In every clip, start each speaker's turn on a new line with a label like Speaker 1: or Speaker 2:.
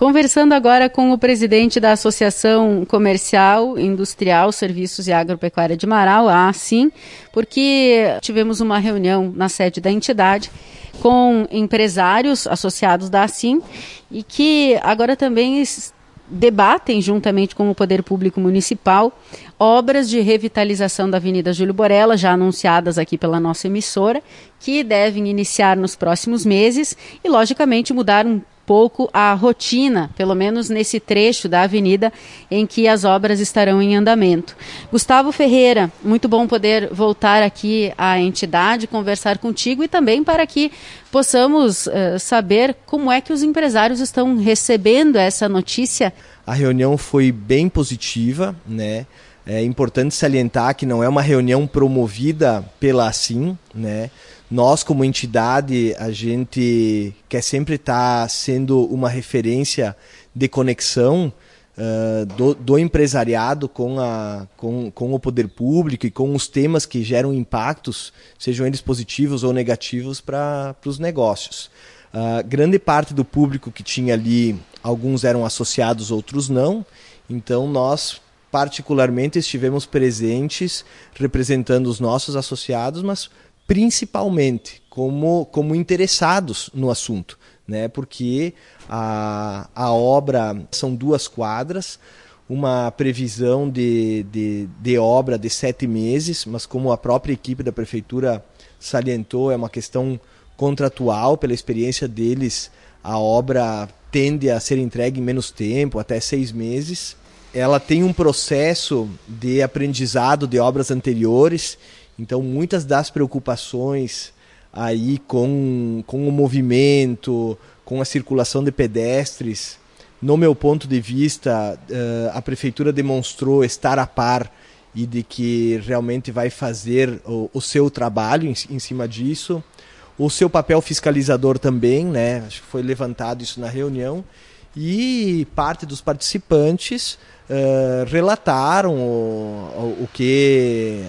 Speaker 1: Conversando agora com o presidente da Associação Comercial, Industrial, Serviços e Agropecuária de Marau, a ASIM, porque tivemos uma reunião na sede da entidade com empresários associados da ASIM e que agora também debatem, juntamente com o Poder Público Municipal, obras de revitalização da Avenida Júlio Borella, já anunciadas aqui pela nossa emissora, que devem iniciar nos próximos meses e, logicamente, mudar um pouco a rotina, pelo menos nesse trecho da avenida em que as obras estarão em andamento. Gustavo Ferreira, muito bom poder voltar aqui à entidade, conversar contigo e também para que possamos saber como é que os empresários estão recebendo essa notícia.
Speaker 2: A reunião foi bem positiva, né? É importante salientar que não é uma reunião promovida pela ASIM, né? Nós, como entidade, a gente quer sempre estar sendo uma referência de conexão do empresariado com o poder público e com os temas que geram impactos, sejam eles positivos ou negativos, para os negócios. Grande parte do público que tinha ali, alguns eram associados, outros não, então nós particularmente estivemos presentes representando os nossos associados, mas principalmente como interessados no assunto, né? Porque a obra são 2 quadras, uma previsão de obra de 7 meses, mas como a própria equipe da prefeitura salientou, é uma questão contratual, pela experiência deles, a obra tende a ser entregue em menos tempo, até 6 meses. Ela tem um processo de aprendizado de obras anteriores, então muitas das preocupações aí com o movimento, com a circulação de pedestres, no meu ponto de vista, a prefeitura demonstrou estar a par e de que realmente vai fazer o seu trabalho em cima disso. O seu papel fiscalizador também, né? Acho que foi levantado isso na reunião, e parte dos participantes relataram o que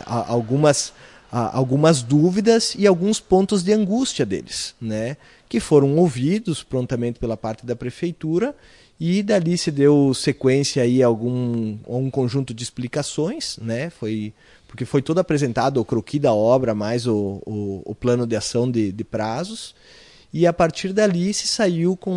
Speaker 2: algumas dúvidas e alguns pontos de angústia deles, né? Que foram ouvidos prontamente pela parte da prefeitura, e dali se deu sequência aí a um conjunto de explicações, né? Porque foi todo apresentado o croquis da obra, mais o plano de ação de prazos, e a partir dali se saiu com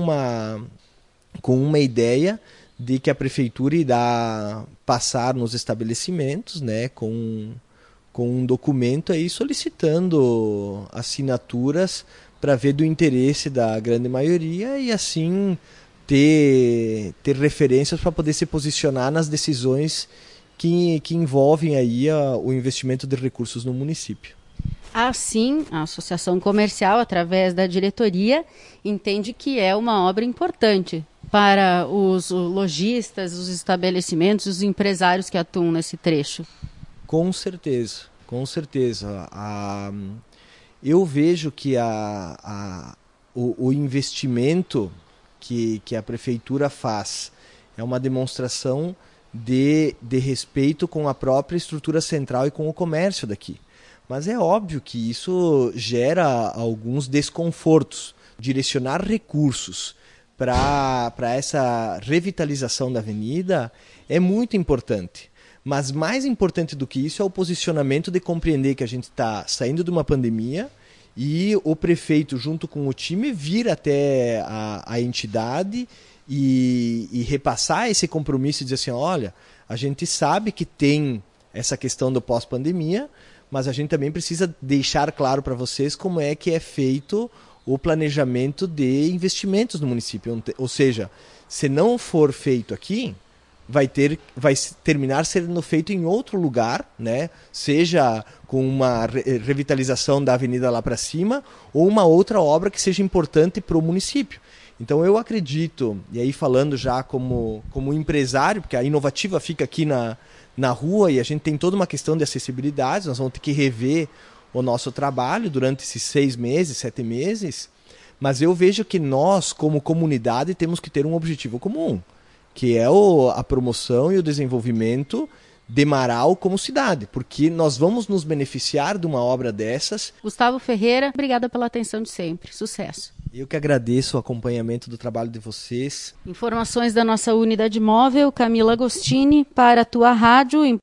Speaker 2: uma ideia de que a prefeitura irá passar nos estabelecimentos, né, com um documento aí solicitando assinaturas para ver do interesse da grande maioria e assim ter referências para poder se posicionar nas decisões que envolvem aí o investimento de recursos no município.
Speaker 1: Assim, a Associação Comercial, através da diretoria, entende que é uma obra importante para os lojistas, os estabelecimentos, os empresários que atuam nesse trecho.
Speaker 2: Com certeza, com certeza. Eu vejo que o investimento que a prefeitura faz é uma demonstração de respeito com a própria estrutura central e com o comércio daqui. Mas é óbvio que isso gera alguns desconfortos. Direcionar recursos para essa revitalização da avenida é muito importante. Mas mais importante do que isso é o posicionamento de compreender que a gente está saindo de uma pandemia e o prefeito, junto com o time, vir até a entidade e repassar esse compromisso e dizer assim, olha, a gente sabe que tem essa questão do pós-pandemia, mas a gente também precisa deixar claro para vocês como é que é feito o planejamento de investimentos no município. Ou seja, se não for feito aqui, vai terminar sendo feito em outro lugar, né? Seja com uma revitalização da avenida lá para cima ou uma outra obra que seja importante para o município. Então eu acredito, e aí falando já como empresário, porque a Inovativa fica aqui na rua e a gente tem toda uma questão de acessibilidade, nós vamos ter que rever o nosso trabalho durante esses 6 meses, 7 meses, mas eu vejo que nós, como comunidade, temos que ter um objetivo comum, que é a promoção e o desenvolvimento de Marau como cidade, porque nós vamos nos beneficiar de uma obra dessas.
Speaker 1: Gustavo Ferreira, obrigada pela atenção de sempre. Sucesso.
Speaker 2: Eu que agradeço o acompanhamento do trabalho de vocês.
Speaker 1: Informações da nossa unidade móvel, Camila Agostini, para a tua rádio.